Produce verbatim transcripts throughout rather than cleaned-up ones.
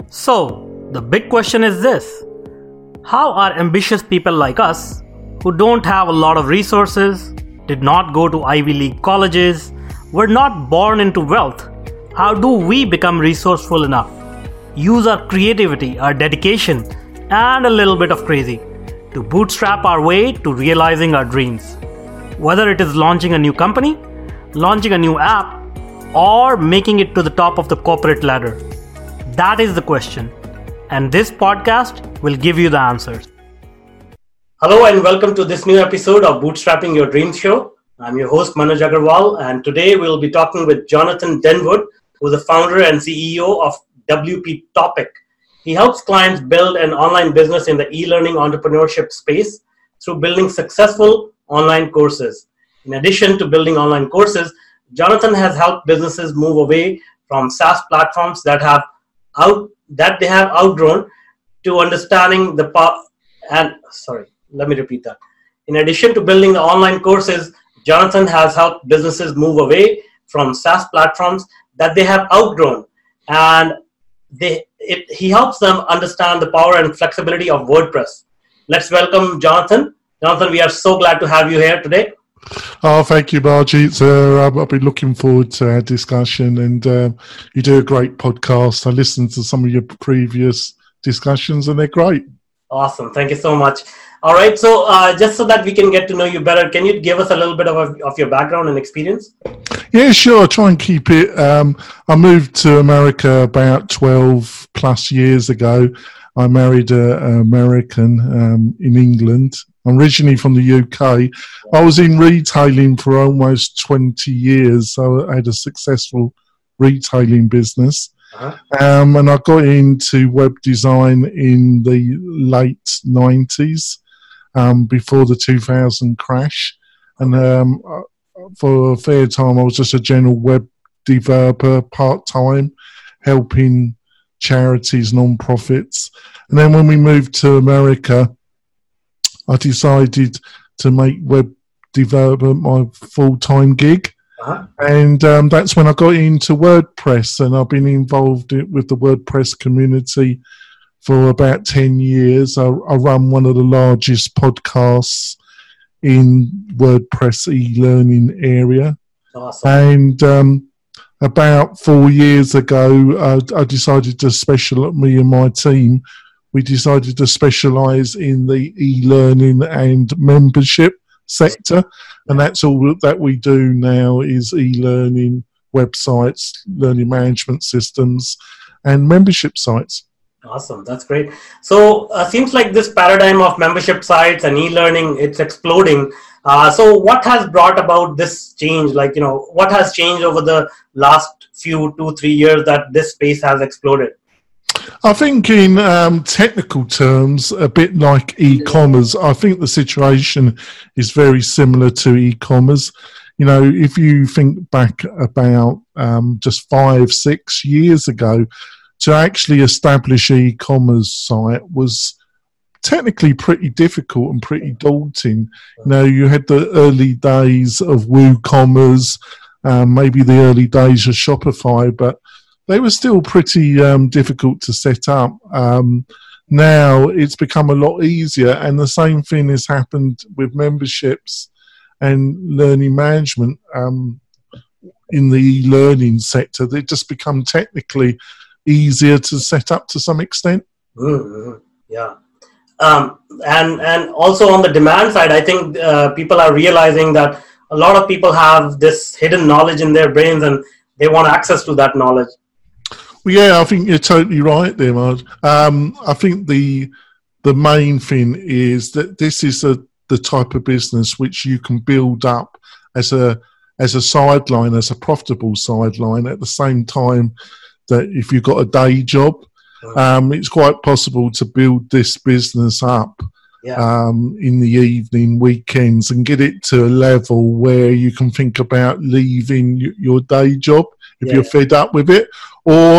So, the big question is this: how are ambitious people like us, who don't have a lot of resources, did not go to Ivy League colleges, were not born into wealth, how do we become resourceful enough, use our creativity, our dedication, and a little bit of crazy to bootstrap our way to realizing our dreams? Whether it is launching a new company, launching a new app, or making it to the top of the corporate ladder. That is the question, and this podcast will give you the answers. Hello and welcome to this new episode of Bootstrapping Your Dreams Show. I'm your host Manoj Agarwal, and today we'll be talking with Jonathan Denwood, who's the founder and C E O of W P Topic. He helps clients build an online business in the e-learning entrepreneurship space through building successful online courses. In addition to building online courses, Jonathan has helped businesses move away from SaaS platforms that have out that they have outgrown to understanding the power and sorry, let me repeat that. In addition to building the online courses, Jonathan has helped businesses move away from SaaS platforms that they have outgrown, and they it, he helps them understand the power and flexibility of WordPress. Let's welcome Jonathan. Jonathan, we are so glad to have you here today. Oh, thank you, Margie. It's, uh, I've been looking forward to our discussion, and uh, you do a great podcast. I listened to some of your previous discussions, and they're great. Awesome. Thank you so much. All right. So uh, just so that we can get to know you better, can you give us a little bit of, a, of your background and experience? Yeah, sure. I'll try and keep it. Um, I moved to America about twelve plus years ago. I married an American um, in England. I'm originally from the U K. I was in retailing for almost twenty years, so I had a successful retailing business. Uh-huh. Um, and I got into web design in the late nineties, um, before the two thousand crash. And um, for a fair time, I was just a general web developer, part-time, helping charities, non-profits. And then when we moved to America, I decided to make web development my full-time gig. Uh-huh. And um, that's when I got into WordPress, and I've been involved with the WordPress community for about ten years. I, I run one of the largest podcasts in WordPress e-learning area. Awesome. And um, about four years ago, uh, I decided to special me and my team. We decided to specialise in the e-learning and membership sector, and that's all that we do now is e-learning websites, learning management systems, and membership sites. Awesome, that's great. So uh, seems like this paradigm of membership sites and e-learning, it's exploding. Uh, so what has brought about this change? Like, you know, what has changed over the last few two, three years that this space has exploded? I think in um, technical terms, a bit like e-commerce, I think the situation is very similar to e-commerce. You know, if you think back about um, just five, six years ago, to actually establish an e-commerce site was technically pretty difficult and pretty daunting. You know, you had the early days of WooCommerce, um, maybe the early days of Shopify, but they were still pretty um, difficult to set up. Um, now it's become a lot easier, and the same thing has happened with memberships and learning management um, in the learning sector. They just become technically easier to set up to some extent. Mm-hmm. Yeah. Um, and, and also on the demand side, I think uh, people are realizing that a lot of people have this hidden knowledge in their brains and they want access to that knowledge. Well, yeah, I think you're totally right there, Marge. Um, I think the the main thing is that this is a, the type of business which you can build up as a as a sideline, as a profitable sideline. At the same time, that if you've got a day job, um, it's quite possible to build this business up yeah. um, in the evening, weekends, and get it to a level where you can think about leaving y- your day job if yeah. you're fed up with it, or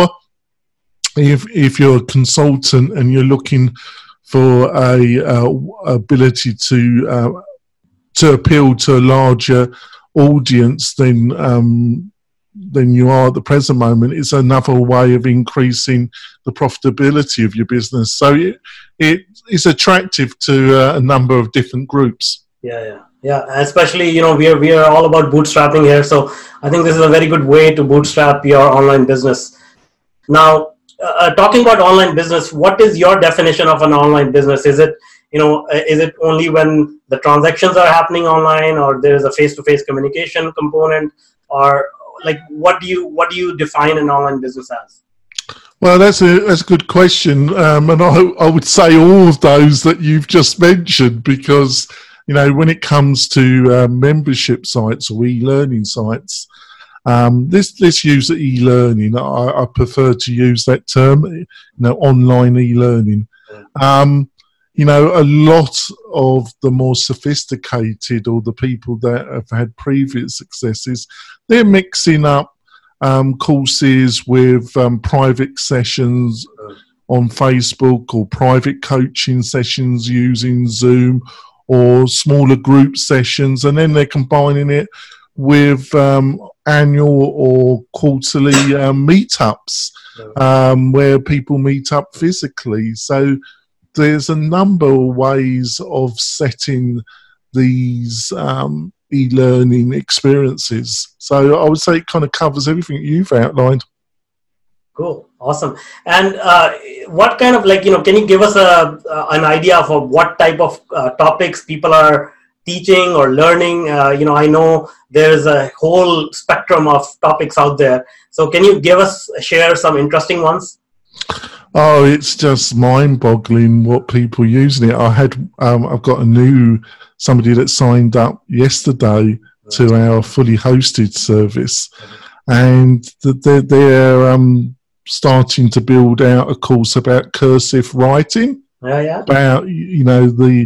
if if you're a consultant and you're looking for a uh, ability to uh, to appeal to a larger audience, then um, than you are at the present moment, it's another way of increasing the profitability of your business. So it, it is attractive to uh, a number of different groups. Yeah, yeah, yeah. Especially, you know, we are we are all about bootstrapping here. So I think this is a very good way to bootstrap your online business. Now, uh, talking about online business, what is your definition of an online business? Is it, you know, is it only when the transactions are happening online, or there is a face-to-face communication component, or like what do you what do you define an online business as? Well, that's a that's a good question, um, and I I would say all of those that you've just mentioned, because you know when it comes to uh, membership sites or e-learning sites, um, this let's use e-learning. I, I prefer to use that term, you know, online e-learning. Um, you know, a lot of the more sophisticated or the people that have had previous successes, they're mixing up um, courses with um, private sessions on Facebook, or private coaching sessions using Zoom, or smaller group sessions, and then they're combining it with um, annual or quarterly um, meetups um, where people meet up physically. So there's a number of ways of setting these um, e-learning experiences. So I would say it kind of covers everything you've outlined. Cool. Awesome. And uh, what kind of, like, you know, can you give us a uh, an idea of what type of uh, topics people are teaching or learning? Uh, you know, I know there's a whole spectrum of topics out there. So can you give us, share some interesting ones? Oh, it's just mind-boggling what people using it. I had, um, I've got a new somebody that signed up yesterday to our fully hosted service, and they're, they're um, starting to build out a course about cursive writing. Yeah, yeah. About, you know, the,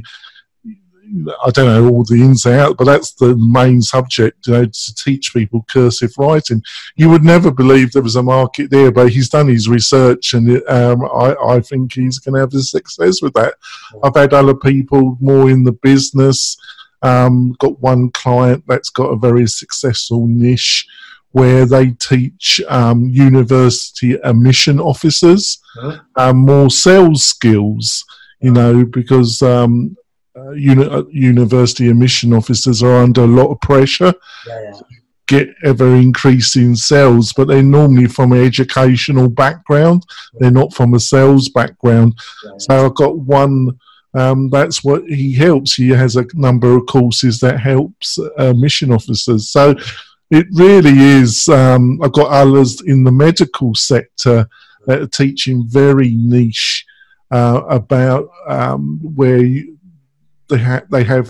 I don't know all the ins and outs, but that's the main subject, you know, to teach people cursive writing. You would never believe there was a market there, but he's done his research, and it, um, I, I think he's going to have a success with that. I've had other people more in the business. Um, got one client that's got a very successful niche where they teach um, university admission officers huh? um, more sales skills, you know, because um, Uh, uni- uh, university admission officers are under a lot of pressure, yeah, yeah. get ever increasing sales, but they're normally from an educational background, yeah. they're not from a sales background. Yeah, so yeah. I've got one, um, that's what he helps. He has a number of courses that helps uh, mission officers. So it really is, um, I've got others in the medical sector that are teaching very niche uh, about um, where you, They, ha- they have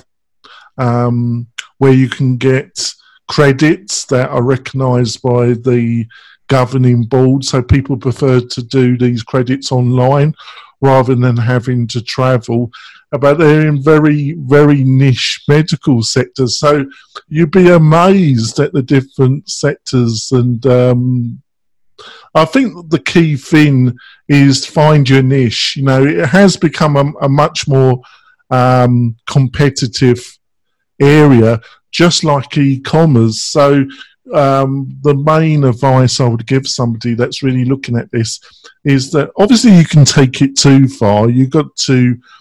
um, where you can get credits that are recognised by the governing board. So people prefer to do these credits online rather than having to travel. But they're in very, very niche medical sectors. So you'd be amazed at the different sectors. And um, I think the key thing is find your niche. You know, it has become a, a much more Um, competitive area, just like e-commerce. So um, the main advice I would give somebody that's really looking at this is that obviously you can take it too far. You've got to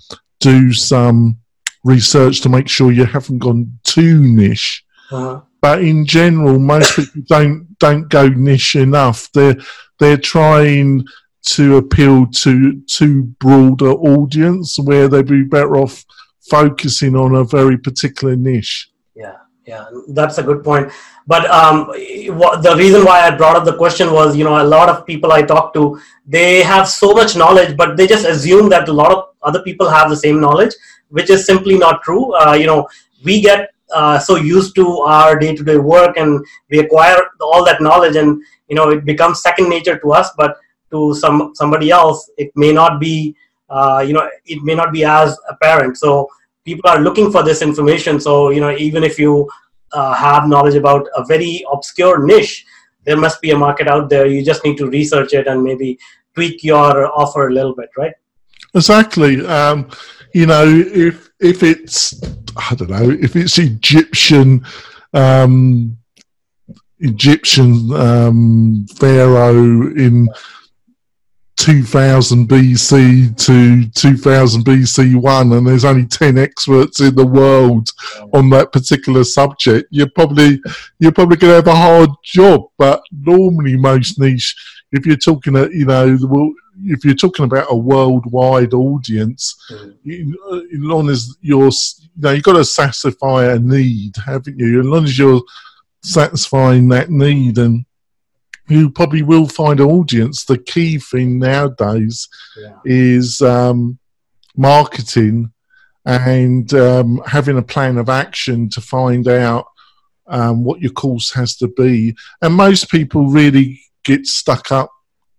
do some research to make sure you haven't gone too niche. Uh-huh. But in general, most people don't don't go niche enough. They're they're trying to appeal to too broader audience, where they'd be better off focusing on a very particular niche. Yeah, yeah, that's a good point. But um, the reason why I brought up the question was, you know, a lot of people I talk to, they have so much knowledge, but they just assume that a lot of other people have the same knowledge, which is simply not true. Uh, you know, we get uh, so used to our day-to-day work, and we acquire all that knowledge, and, you know, it becomes second nature to us, but to some somebody else, it may not be, uh, you know, it may not be as apparent. So people are looking for this information. So, you know, even if you uh, have knowledge about a very obscure niche, there must be a market out there. You just need to research it and maybe tweak your offer a little bit, right? Exactly. Um, you know, if if it's, I don't know, if it's Egyptian, um, Egyptian um, pharaoh in two thousand B C to two thousand B C one, and there's only ten experts in the world on that particular subject, you're probably you're probably going to have a hard job. But normally, most niche, if you're talking, at, you know, well, if you're talking about a worldwide audience, mm. you, as long as you're, you know, you've got to satisfy a need, haven't you? As long as you're satisfying that need, and you probably will find an audience. The key thing nowadays yeah. is um, marketing and um, having a plan of action to find out um, what your course has to be. And most people really get stuck up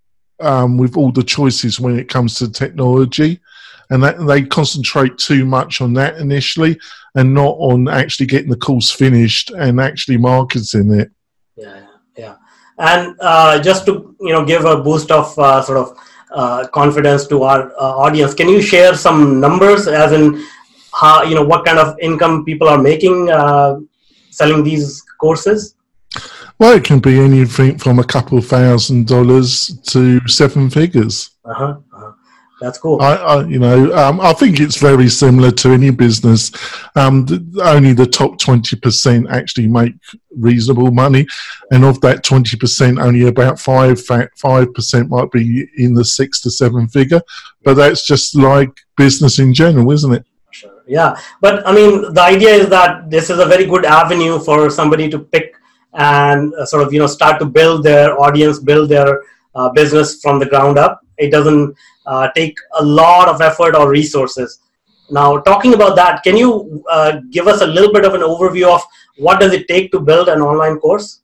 um, with all the choices when it comes to technology, and that they concentrate too much on that initially and not on actually getting the course finished and actually marketing it. Yeah, yeah. And uh, just to you know give a boost of uh, sort of uh, confidence to our uh, audience, can you share some numbers, as in how you know what kind of income people are making uh, selling these courses? Well, it can be anything from a couple of thousand dollars to seven figures. Uh-huh, uh-huh. That's cool. I, I you know, um, I think it's very similar to any business. Um, the, only the top twenty percent actually make reasonable money, and of that twenty percent, only about five five percent might be in the six to seven figure. But that's just like business in general, isn't it? Sure. Yeah, but I mean, the idea is that this is a very good avenue for somebody to pick and uh, sort of you know start to build their audience, build their uh, business from the ground up. It doesn't uh, take a lot of effort or resources. Now, talking about that, can you uh, give us a little bit of an overview of what does it take to build an online course?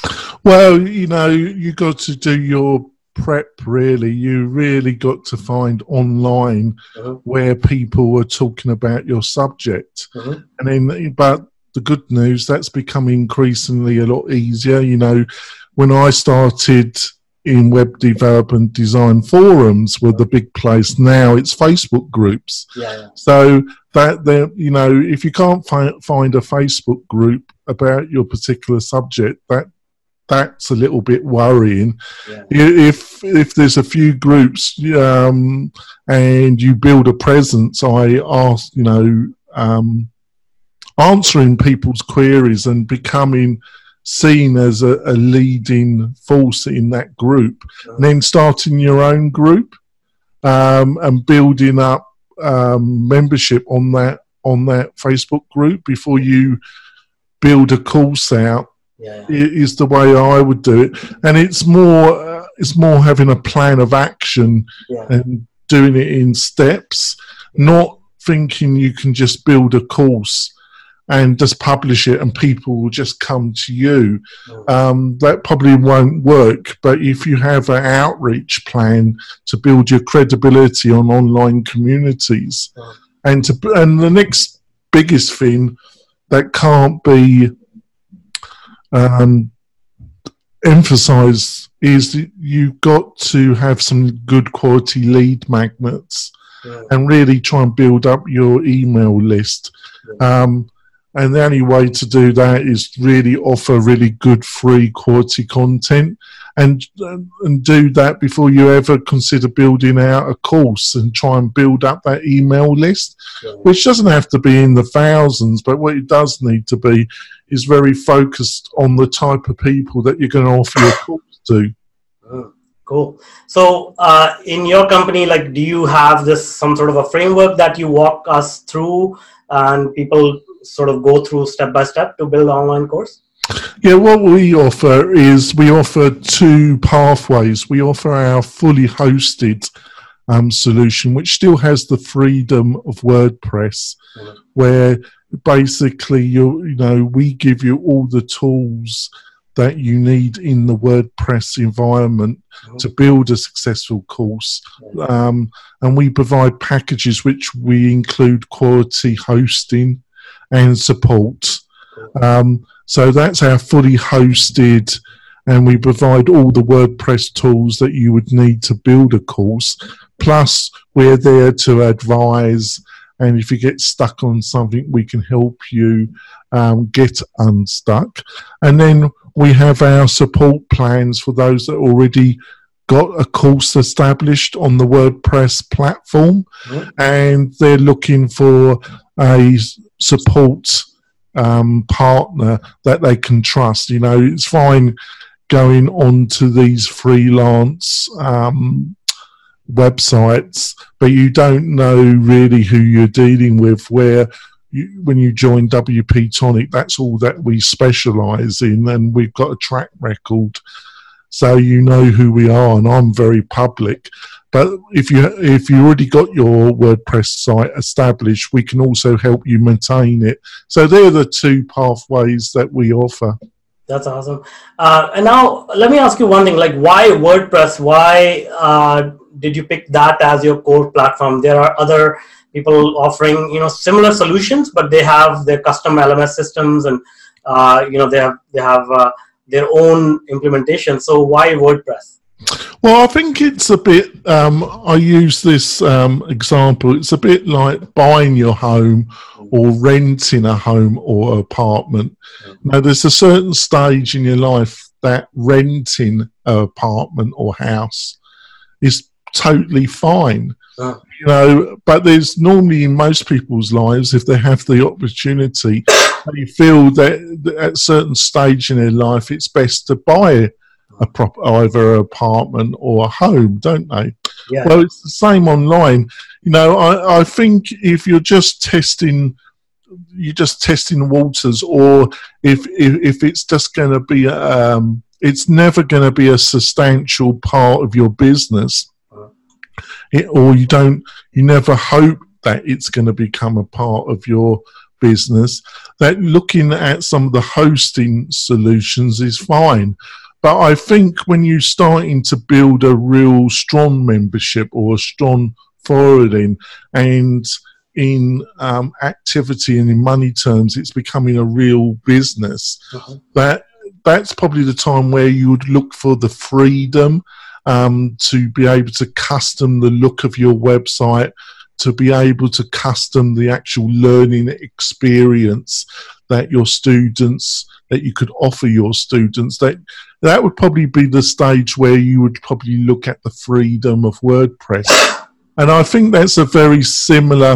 Well, you know, you got to do your prep, really. You really got to find online mm-hmm. where people were talking about your subject. Mm-hmm. And then, but the good news, that's becoming increasingly a lot easier. You know, when I started in web development design, forums were the big place. Now it's Facebook groups. Yeah, yeah. So that there, you know, if you can't fi- find a Facebook group about your particular subject, that that's a little bit worrying. Yeah. If if there's a few groups um, and you build a presence, I ask, you know, um, answering people's queries and becoming seen as a, a leading force in that group, sure. and then starting your own group um, and building up um, membership on that on that Facebook group before you build a course out yeah. is the way I would do it. And it's more uh, it's more having a plan of action yeah. and doing it in steps, not thinking you can just build a course and just publish it and people will just come to you. Um, that probably won't work. But if you have an outreach plan to build your credibility on online communities, yeah. and to and the next biggest thing that can't be um, emphasized is that you've got to have some good quality lead magnets yeah. and really try and build up your email list. Yeah. Um, And the only way to do that is really offer really good free quality content, and and do that before you ever consider building out a course, and try and build up that email list, yeah. which doesn't have to be in the thousands, but what it does need to be is very focused on the type of people that you're going to offer your course to. Oh, cool. So uh, in your company, like, do you have this some sort of a framework that you walk us through and people sort of go through step by step to build an online course? Yeah, what we offer is we offer two pathways. We offer our fully hosted um, solution, which still has the freedom of WordPress, mm-hmm. where basically you you know we give you all the tools that you need in the WordPress environment mm-hmm. to build a successful course. Mm-hmm. Um, and we provide packages which we include quality hosting and support. Um, so that's our fully hosted, and we provide all the WordPress tools that you would need to build a course. Plus, we're there to advise And if you get stuck on something, we can help you um, get unstuck. And then we have our support plans for those that already got a course established on the WordPress platform, mm-hmm. and they're looking for a support um, partner that they can trust. You know, it's fine going on to these freelance um, websites, but you don't know really who you're dealing with. Where you, when you join W P Tonic, that's all that we specialise in, and we've got a track record, so you know who we are. And I'm very public. But if you if you already got your WordPress site established, we can also help you maintain it. So they're the two pathways that we offer. That's awesome. Uh, and now let me ask you one thing, like why WordPress? Why uh, did you pick that as your core platform? There are other people offering, you know, similar solutions, but they have their custom L M S systems, and uh, you know, they have they have uh, their own implementation. So why WordPress? Well, I think it's a bit, um, I use this um, example, it's a bit like buying your home or renting a home or apartment. Now, there's a certain stage in your life that renting an apartment or house is totally fine. Oh. You know, but there's normally in most people's lives, if they have the opportunity, they feel that at a certain stage in their life, it's best to buy a prop, either an apartment or a home, don't they? Yeah. Well, it's the same online. You know, I, I think if you're just testing, you're just testing waters, or if if, if it's just going to be, um, it's never going to be a substantial part of your business, it, or you don't, you never hope that it's going to become a part of your business, that looking at some of the hosting solutions is fine. But I think when you're starting to build a real strong membership or a strong following, and in um, activity and in money terms, it's becoming a real business, uh-huh. that that's probably the time where you would look for the freedom um, to be able to custom the look of your website, to be able to custom the actual learning experience that your students, that you could offer your students. That that would probably be the stage where you would probably look at the freedom of WordPress. And I think that's a very similar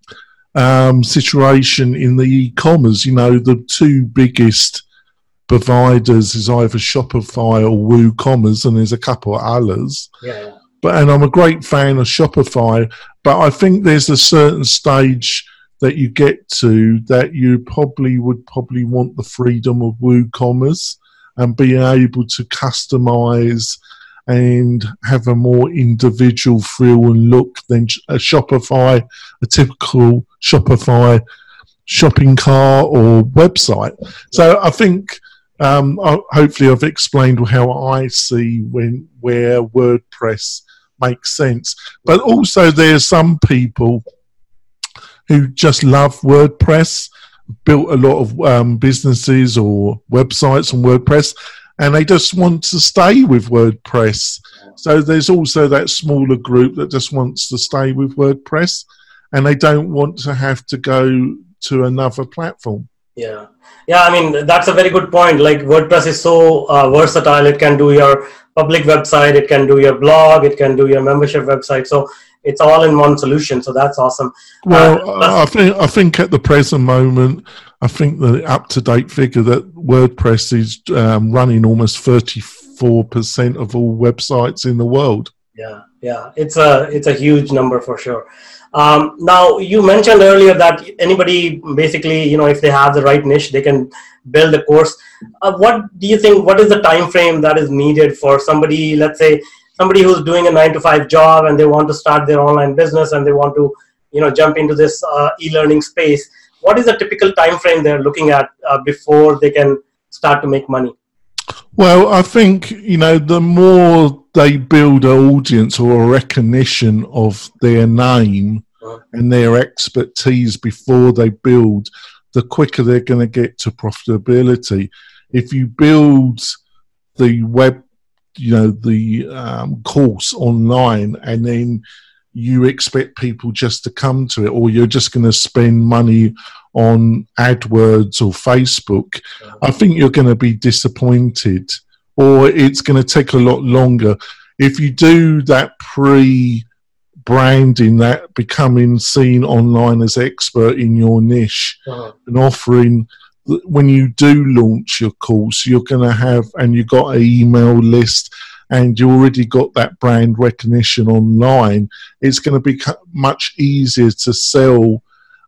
um, situation in the e-commerce. You know, the two biggest providers is either Shopify or WooCommerce, and there's a couple of others. Yeah. But and I'm a great fan of Shopify, but I think there's a certain stage that you get to that you probably would probably want the freedom of WooCommerce and being able to customize and have a more individual feel and look than a Shopify, a typical Shopify shopping cart or website. So I think um, hopefully I've explained how I see when where WordPress makes sense. But also there's some people who just love WordPress, built a lot of um, businesses or websites on WordPress, and they just want to stay with WordPress. So there's also that smaller group that just wants to stay with WordPress, and they don't want to have to go to another platform. Yeah. Yeah, I mean, that's a very good point. Like WordPress is so uh, versatile. It can do your public website, it can do your blog, it can do your membership website. So it's all in one solution. So that's awesome. Well, uh, I think I think at the present moment, I think the up-to-date figure that WordPress is um, running almost thirty-four percent of all websites in the world. Yeah, yeah, it's a it's a huge number for sure. Um, now, you mentioned earlier that anybody basically, you know, if they have the right niche, they can build a course. Uh, what do you think, what is the time frame that is needed for somebody, let's say, somebody who's doing a nine to five job and they want to start their online business and they want to, you know, jump into this uh, e-learning space? What is the typical time frame they're looking at uh, before they can start to make money? Well, I think, you know, the more they build an audience or a recognition of their name and their expertise before they build, the quicker they're going to get to profitability. If you build the web, you know, the um, course online, and then you expect people just to come to it, or you're just going to spend money on AdWords or Facebook, I think you're going to be disappointed, or it's going to take a lot longer. If you do that pre-branding, that becoming seen online as expert in your niche, uh-huh. and offering, when you do launch your course, you're going to have, and you've got an email list, and you already got that brand recognition online, it's going to be much easier to sell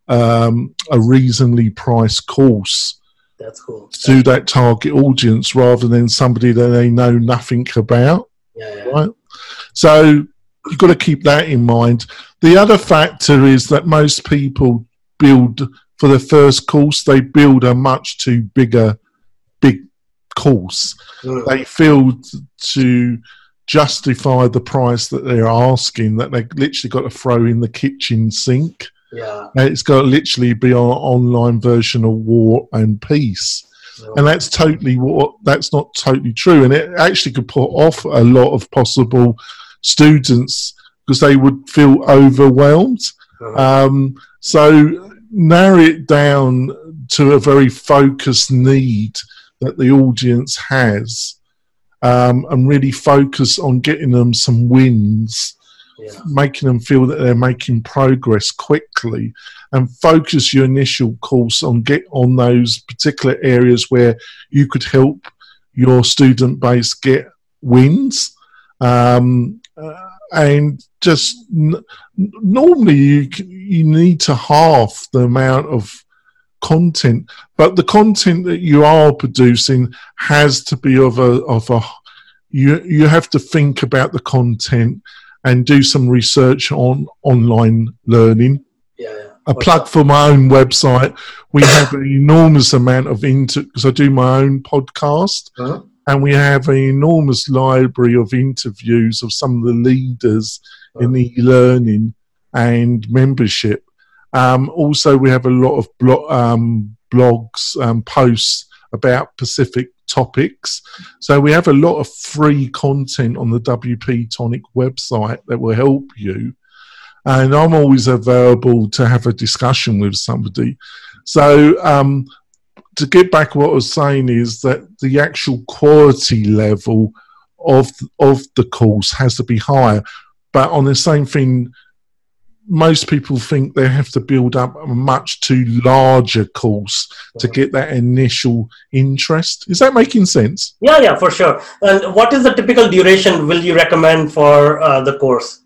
um, a reasonably priced course. That's cool. To that target audience, rather than somebody that they know nothing about. Yeah, yeah. Right? So you've got to keep that in mind. The other factor is that most people build, for the first course, they build a much too bigger, big course. Mm. They feel to justify the price that they're asking, that they've literally got to throw in the kitchen sink. Yeah. It's got to literally be an online version of War and Peace. Oh. And that's totally what, that's not totally true. And it actually could put off a lot of possible students because they would feel overwhelmed. Oh. Um, so narrow it down to a very focused need that the audience has, um, and really focus on getting them some wins. Yeah. Making them feel that they're making progress quickly, and focus your initial course on get on those particular areas where you could help your student base get wins. Um, uh, and just n- normally you you need to halve the amount of content, but the content that you are producing has to be of a of a you you have to think about the content and do some research on online learning. Yeah, yeah. A plug for my own website. We have an enormous amount of inter because I do my own podcast, uh-huh. and we have an enormous library of interviews of some of the leaders uh-huh. in e-learning and membership. Um, also, we have a lot of blo- um, blogs, um, posts about Pacific topics. So we have a lot of free content on the W P Tonic website that will help you. And I'm always available to have a discussion with somebody. So um, to get back what I was saying is that the actual quality level of, of the course has to be higher. But on the same thing, most people think they have to build up a much too larger course to get that initial interest. Is that making sense? Yeah, yeah, for sure. And what is the typical duration will you recommend for uh, the course?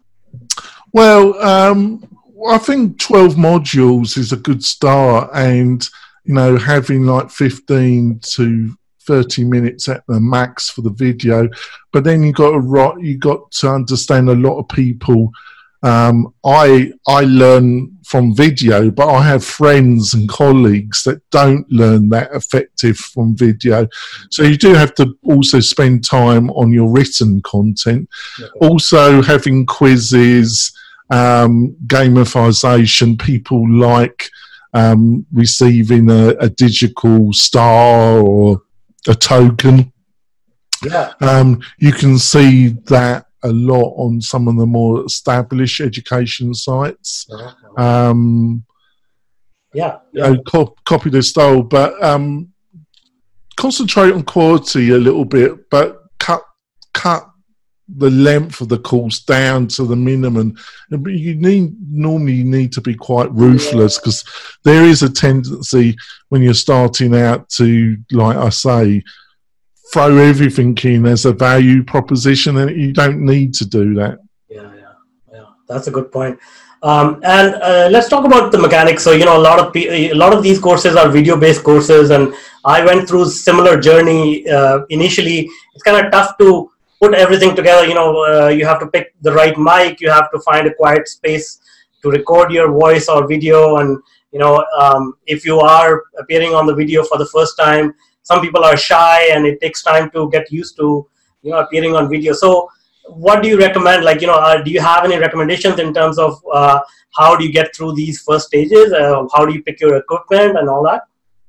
Well, um, I think twelve modules is a good start, and you know, having like fifteen to thirty minutes at the max for the video. But then you got to you got to understand a lot of people. Um, I I learn from video, but I have friends and colleagues that don't learn that effective from video. So you do have to also spend time on your written content. Okay. Also having quizzes, um, gamification. People like um, receiving a, a digital star or a token. Yeah. Um, you can see that a lot on some of the more established education sites. Uh-huh. Um, yeah, yeah. You know, cop- copy the style, but um, concentrate on quality a little bit, but cut cut the length of the course down to the minimum. You need normally need to be quite ruthless, because there is a tendency when you're starting out to, like I say, throw everything in as a value proposition, and you don't need to do that. Yeah, yeah, yeah. That's a good point. Um, and uh, let's talk about the mechanics. So, you know, a lot of pe- a lot of these courses are video-based courses, and I went through similar journey. Uh, initially, it's kind of tough to put everything together. You know, uh, you have to pick the right mic. You have to find a quiet space to record your voice or video. And, you know, um, if you are appearing on the video for the first time, some people are shy, and it takes time to get used to, you know, appearing on video. So what do you recommend? Like, you know, uh, do you have any recommendations in terms of uh, how do you get through these first stages? Uh, how do you pick your equipment and all that?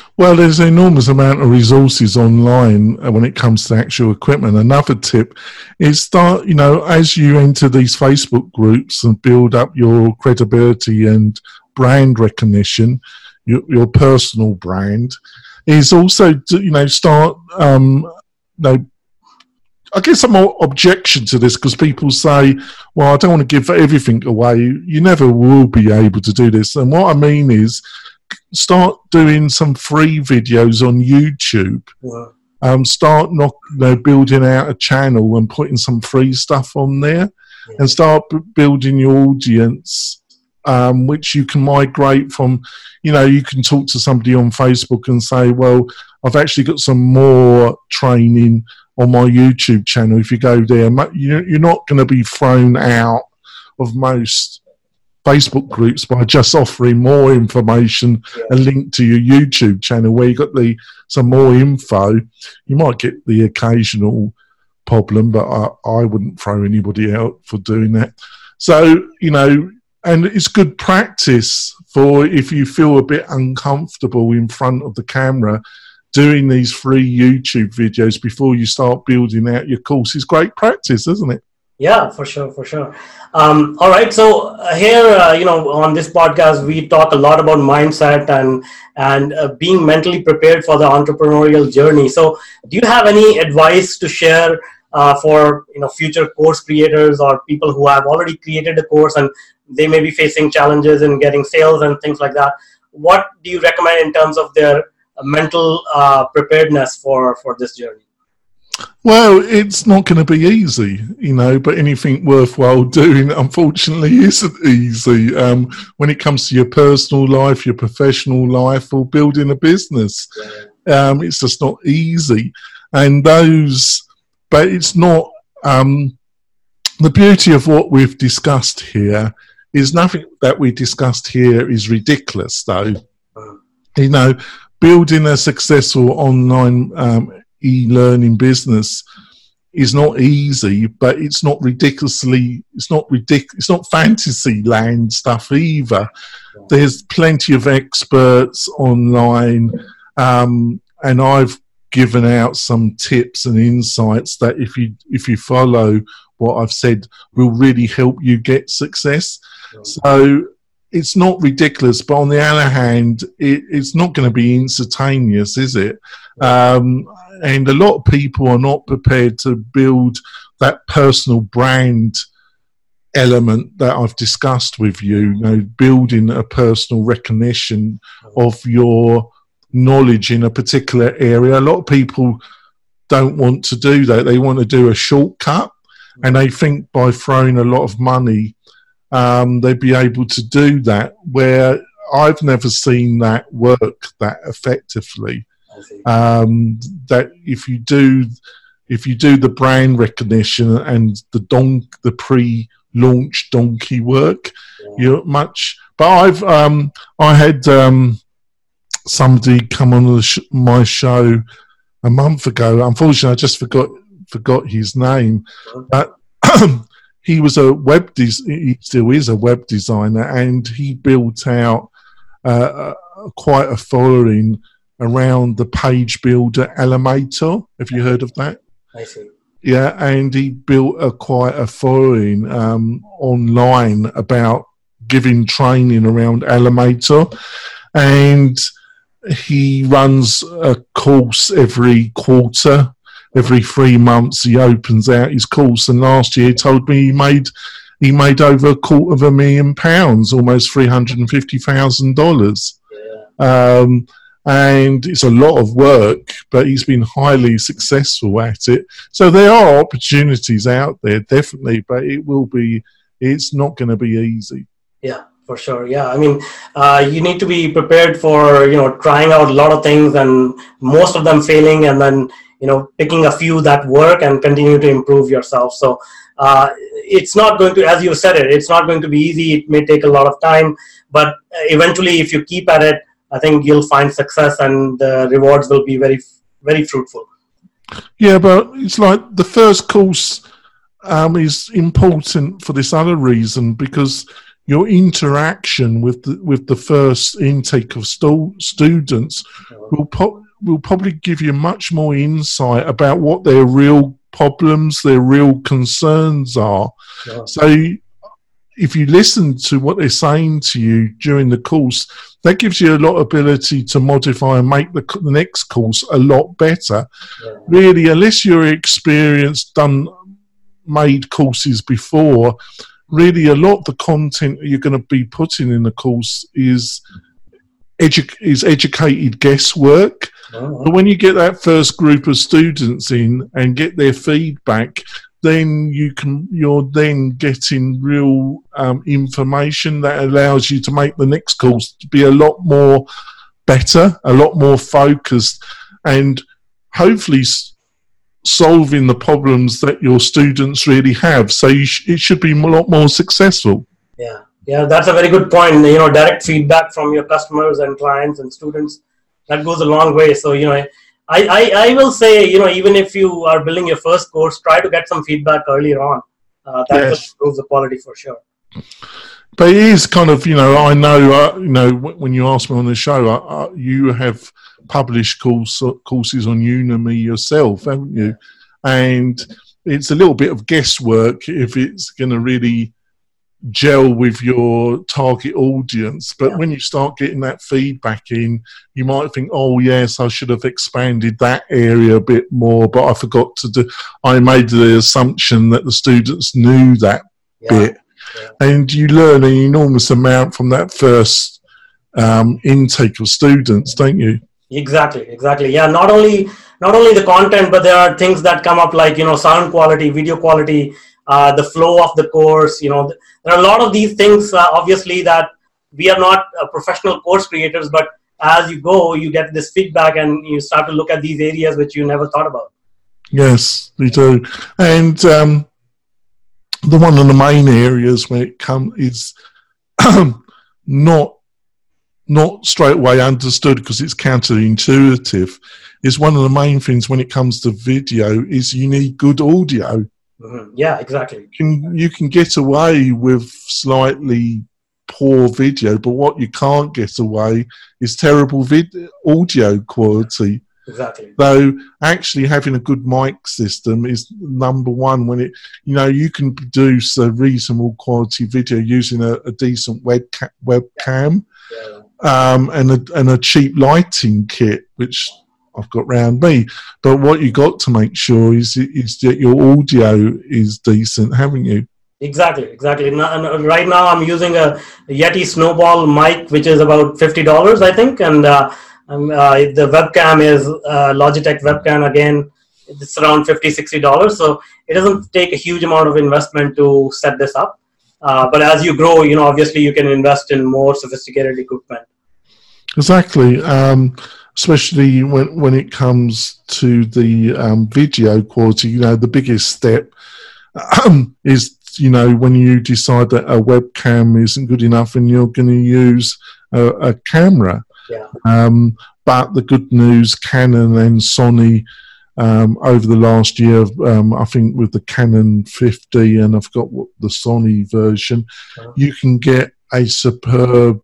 Well, there's an enormous amount of resources online when it comes to actual equipment. Another tip is start, you know, as you enter these Facebook groups and build up your credibility and brand recognition, your, your personal brand, is also to, you know, start, um, you know, I guess some more objection to this because people say, well, I don't want to give everything away. You never will be able to do this. And what I mean is start doing some free videos on YouTube. Wow. Um, start not, you know, building out a channel and putting some free stuff on there, yeah. and start b- building your audience, um, which you can migrate from. You know, you can talk to somebody on Facebook and say, well, I've actually got some more training on my YouTube channel. If you go there, you're not going to be thrown out of most Facebook groups by just offering more information, yeah. a link to your YouTube channel where you got the some more info. You might get the occasional problem, but I, I wouldn't throw anybody out for doing that. So, you know, and it's good practice for if you feel a bit uncomfortable in front of the camera, doing these free YouTube videos before you start building out your course is great practice, isn't it? Yeah, for sure, for sure. Um, all right, so uh, here, uh, you know, on this podcast, we talk a lot about mindset and and uh, being mentally prepared for the entrepreneurial journey. So, do you have any advice to share uh, for you know future course creators or people who have already created a course and they may be facing challenges in getting sales and things like that? What do you recommend in terms of their mental uh, preparedness for, for this journey? Well, it's not going to be easy, you know, but anything worthwhile doing, unfortunately, isn't easy. Um, when it comes to your personal life, your professional life, or building a business, um, it's just not easy. And those, but it's not, um, the beauty of what we've discussed here is nothing that we discussed here is ridiculous, though. You know, building a successful online um, e-learning business is not easy, but it's not ridiculously, it's not ridiculous, it's not fantasy land stuff either. There's plenty of experts online, um, and I've given out some tips and insights that if you if you follow what I've said will really help you get success. So it's not ridiculous, but on the other hand, it, it's not going to be instantaneous, is it? Um, and a lot of people are not prepared to build that personal brand element that I've discussed with you, you know, building a personal recognition of your knowledge in a particular area. A lot of people don't want to do that. They want to do a shortcut, and they think by throwing a lot of money Um, they'd be able to do that, where I've never seen that work that effectively. Um, that if you do, if you do the brand recognition and the don the pre-launch donkey work, yeah. you're much. But I've um, I had um, somebody come on the sh- my show a month ago. Unfortunately, I just forgot forgot his name, but. He was a web des- he still is a web designer, and he built out uh, uh, quite a following around the page builder Elementor. Have you heard of that? I see. Yeah, and he built a quite a following um, online about giving training around Elementor, and he runs a course every quarter. Every three months he opens out his course, and last year he told me he made he made over a quarter of a million pounds, almost three hundred and fifty thousand dollars. Um, and it's a lot of work, but he's been highly successful at it. So there are opportunities out there, definitely, but it will be. It's not going to be easy. Yeah. For sure, yeah. I mean, uh, you need to be prepared for you know trying out a lot of things and most of them failing, and then you know picking a few that work and continue to improve yourself. So uh, it's not going to, as you said it, it's not going to be easy. It may take a lot of time, but eventually, if you keep at it, I think you'll find success, and the rewards will be very, very fruitful. Yeah, but it's like the first course um, is important for this other reason, because your interaction with the, with the first intake of stu- students will po- will probably give you much more insight about what their real problems, their real concerns are. Yeah. So if you listen to what they're saying to you during the course, that gives you a lot of ability to modify and make the, the next course a lot better. Yeah. Really, unless you're experienced, done, made courses before, really a lot of the content you're going to be putting in the course is edu- is educated guesswork. Oh. But when you get that first group of students in and get their feedback, then you can you're then getting real um, information that allows you to make the next course to be a lot more better, a lot more focused, and hopefully s- solving the problems that your students really have. So you sh- it should be a lot more successful. Yeah, yeah, that's a very good point. You know, direct feedback from your customers and clients and students, that goes a long way. So, you know, I, I, I will say, you know, even if you are building your first course, try to get some feedback earlier on. Uh, that Yes. just improves the quality for sure. But it is kind of, you know, I know, uh, you know, w- when you asked me on the show, uh, uh, you have published course, courses on Udemy yourself, haven't you? And it's a little bit of guesswork if it's going to really gel with your target audience. But Yeah. when you start getting that feedback in, you might think, oh, yes, I should have expanded that area a bit more, but I forgot to do, I made the assumption that the students knew that Yeah. bit. Yeah. And you learn an enormous amount from that first um, intake of students, don't you? Exactly, exactly. Yeah, not only not only the content, but there are things that come up like, you know, sound quality, video quality, uh, the flow of the course. You know, th- there are a lot of these things, uh, obviously, that we are not uh, professional course creators, but as you go, you get this feedback and you start to look at these areas which you never thought about. Yes, we do. And um, the one of the main areas where it comes is not not straight away understood because it's counterintuitive, is one of the main things when it comes to video is you need good audio. Mm-hmm. Yeah, exactly. You can, you can get away with slightly poor video, but what you can't get away is terrible vid- audio quality. Exactly. So actually having a good mic system is number one. When it, you know, you can produce a reasonable quality video using a, a decent webca- webcam Yeah. um, and a and a cheap lighting kit, which I've got round me. But what you got to make sure is is that your audio is decent, haven't you? Exactly, exactly. Now, and right now, I'm using a Yeti Snowball mic, which is about fifty dollars, I think, and uh, um, uh, the webcam is uh, Logitech webcam. Again, it's around fifty, sixty dollars. So it doesn't take a huge amount of investment to set this up. Uh, but as you grow, you know, obviously, you can invest in more sophisticated equipment. Exactly. Um, especially when when it comes to the um, video quality, you know, the biggest step um, is, you know, when you decide that a webcam isn't good enough and you're going to use a, a camera. Yeah. Um, but the good news, Canon and Sony, um, over the last year, um, I think with the Canon fifty and I've got what, the Sony version, Uh-huh. you can get a superb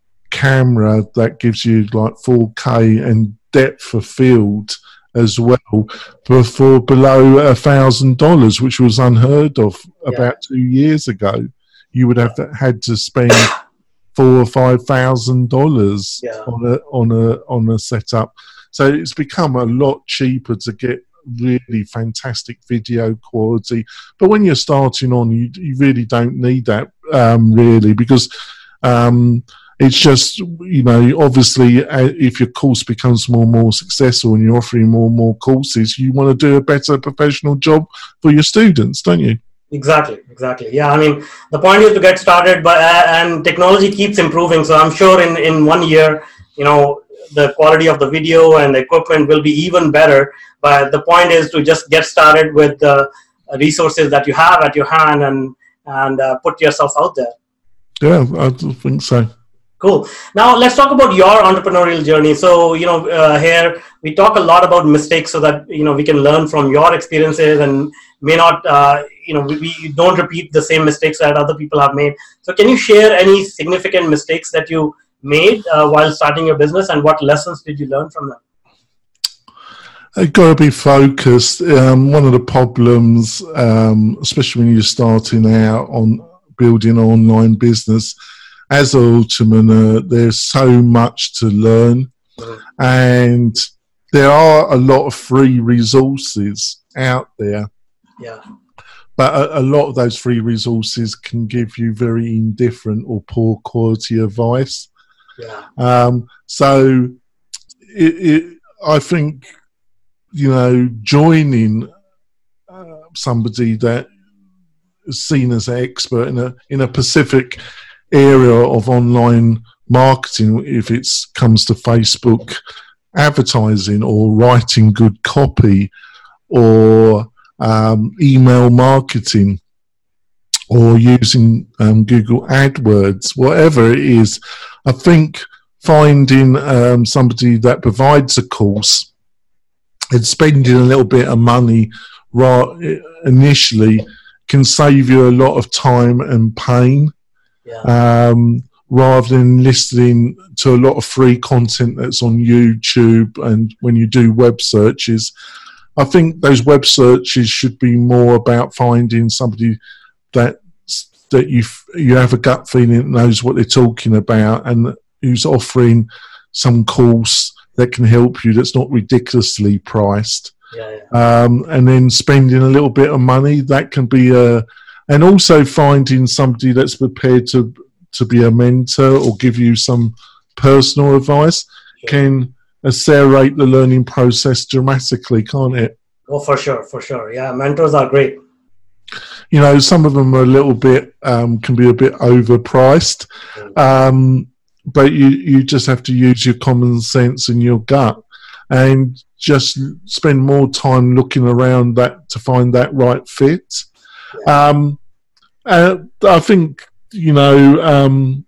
camera that gives you like four K and depth of field as well, but for below a thousand dollars, which was unheard of about two years ago. You would have had to spend four or five thousand dollars Yeah. on a on a on a setup. So it's become a lot cheaper to get really fantastic video quality. But when you're starting on, you you really don't need that um, really because. Um, It's just, you know, obviously, uh, if your course becomes more and more successful and you're offering more and more courses, you want to do a better professional job for your students, don't you? Exactly, exactly. Yeah, I mean, the point is to get started, but uh, and technology keeps improving. So I'm sure in, in one year, you know, the quality of the video and the equipment will be even better. But the point is to just get started with the resources that you have at your hand and and uh, put yourself out there. Yeah, I think so. Cool. Now let's talk about your entrepreneurial journey. So, you know, uh, here we talk a lot about mistakes so that, you know, we can learn from your experiences and may not, uh, you know, we, we don't repeat the same mistakes that other people have made. So can you share any significant mistakes that you made uh, while starting your business, and what lessons did you learn from them? You've got to be focused. Um, one of the problems, um, especially when you're starting out on building an online business, as an entrepreneur, there's so much to learn, mm-hmm. and there are a lot of free resources out there. Yeah. But a, a lot of those free resources can give you very indifferent or poor quality advice. Yeah. Um, so it, it, I think, you know, joining uh, somebody that is seen as an expert in a in a specific area of online marketing, if it comes to Facebook advertising or writing good copy or um, email marketing or using um, Google AdWords, whatever it is, I think finding um, somebody that provides a course and spending a little bit of money right initially can save you a lot of time and pain. Yeah. Um, rather than listening to a lot of free content that's on YouTube, and when you do web searches, I think those web searches should be more about finding somebody that that you you have a gut feeling that knows what they're talking about and who's offering some course that can help you that's not ridiculously priced. Yeah, yeah. Um, and then spending a little bit of money, that can be a and also finding somebody that's prepared to to be a mentor or give you some personal advice yeah. can accelerate the learning process dramatically, can't it? Oh, for sure, for sure. Yeah, mentors are great. You know, some of them are a little bit, um, can be a bit overpriced, um, but you, you just have to use your common sense and your gut and just spend more time looking around that to find that right fit. Yeah. Um, uh, I think, you know, um,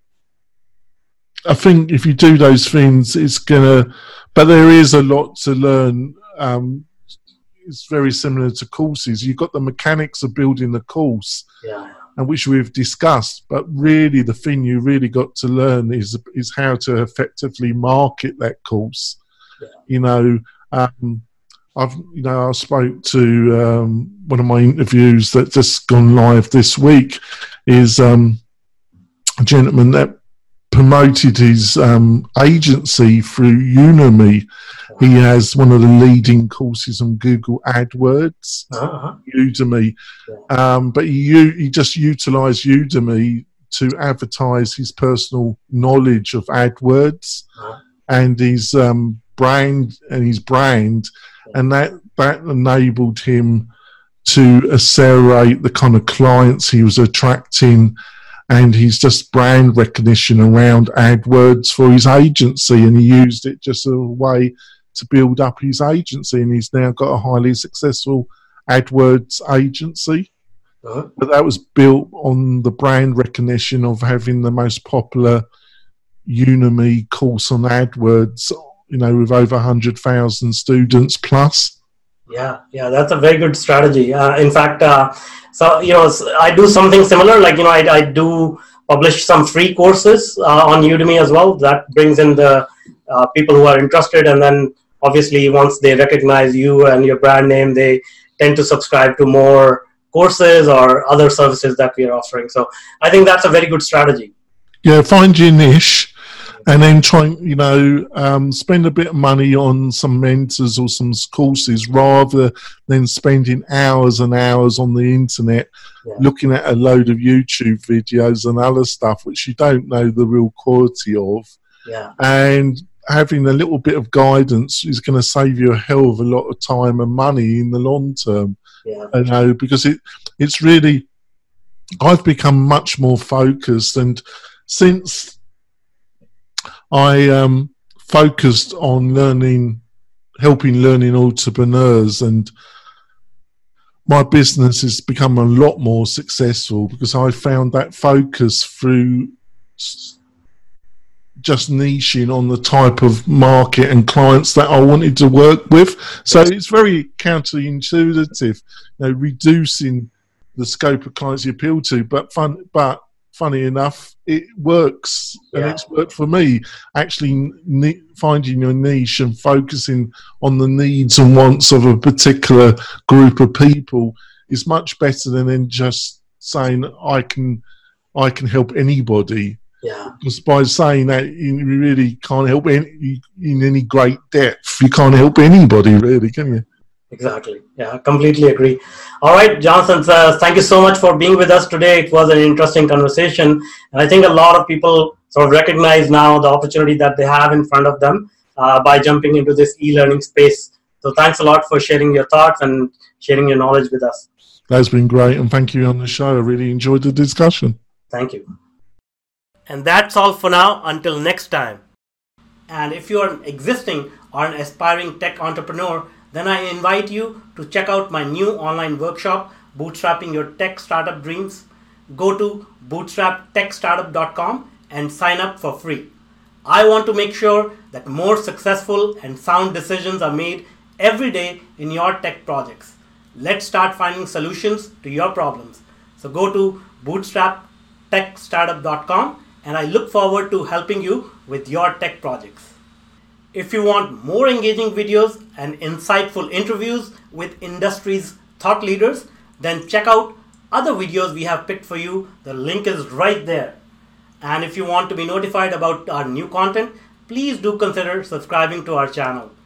I think if you do those things, it's gonna, but there is a lot to learn. Um, it's very similar to courses. You've got the mechanics of building the course, yeah. and which we've discussed, but really the thing you really got to learn is, is how to effectively market that course. Yeah. You know, um, I've, you know, I spoke to um, one of my interviews that just gone live this week is um, a gentleman that promoted his um, agency through Udemy. He has one of the leading courses on Google AdWords, uh-huh. Udemy, um, but he, he just utilised Udemy to advertise his personal knowledge of AdWords uh-huh. and his um, brand and his brand. And that, that enabled him to accelerate the kind of clients he was attracting and his just brand recognition around AdWords for his agency. And he used it just as a way to build up his agency. And he's now got a highly successful AdWords agency. Uh-huh. But that was built on the brand recognition of having the most popular Udemy course on AdWords, you know, with over one hundred thousand students plus. Yeah, yeah, that's a very good strategy. Uh, in fact, uh, so, you know, I do something similar. Like, you know, I, I do publish some free courses uh, on Udemy as well. That brings in the uh, people who are interested. And then obviously once they recognize you and your brand name, they tend to subscribe to more courses or other services that we are offering. So I think that's a very good strategy. Yeah, find your niche. And then try, you know, um, spend a bit of money on some mentors or some courses rather than spending hours and hours on the internet yeah. looking at a load of YouTube videos and other stuff which you don't know the real quality of. Yeah. And having a little bit of guidance is going to save you a hell of a lot of time and money in the long term. Yeah. You know, because it it's really, I've become much more focused, and since I um, focused on learning, helping learning entrepreneurs, and my business has become a lot more successful because I found that focus through just niching on the type of market and clients that I wanted to work with. So it's very counterintuitive, you know, reducing the scope of clients you appeal to. But fun, but funny enough, it works, and yeah. it's worked for me. Actually, ne- finding your niche and focusing on the needs and wants of a particular group of people is much better than then just saying I can, I can help anybody. Yeah. Because by saying that, you really can't help any, in any great depth. You can't help anybody, really, can you? Exactly. Yeah, completely agree. All right, Jonathan, uh, thank you so much for being with us today. It was an interesting conversation. And I think a lot of people sort of recognize now the opportunity that they have in front of them uh, by jumping into this e-learning space. So thanks a lot for sharing your thoughts and sharing your knowledge with us. That's been great. And thank you on the show. I really enjoyed the discussion. Thank you. And that's all for now. Until next time. And if you're an existing or an aspiring tech entrepreneur, then I invite you to check out my new online workshop, Bootstrapping Your Tech Startup Dreams. Go to bootstrap tech startup dot com and sign up for free. I want to make sure that more successful and sound decisions are made every day in your tech projects. Let's start finding solutions to your problems. So go to bootstrap tech startup dot com and I look forward to helping you with your tech projects. If you want more engaging videos and insightful interviews with industry's thought leaders, then check out other videos we have picked for you. The link is right there. And if you want to be notified about our new content, please do consider subscribing to our channel.